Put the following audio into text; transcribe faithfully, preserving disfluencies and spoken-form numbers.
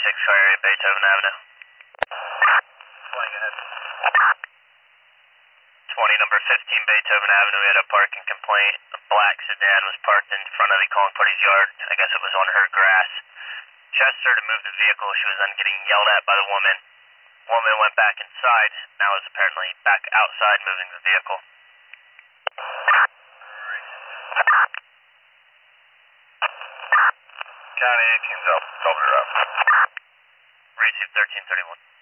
six car area, Beethoven Avenue. Flying ahead. twenty, number fifteen, Beethoven Avenue. We had a parking complaint. A black sedan was parked in front of the calling party's yard. I guess it was on her grass. She asked her to move the vehicle. She was then getting yelled at by the woman. Woman went back inside. Now is apparently back outside moving the vehicle. County eighteen's up. Double her up. Receive thirteen thirty-one.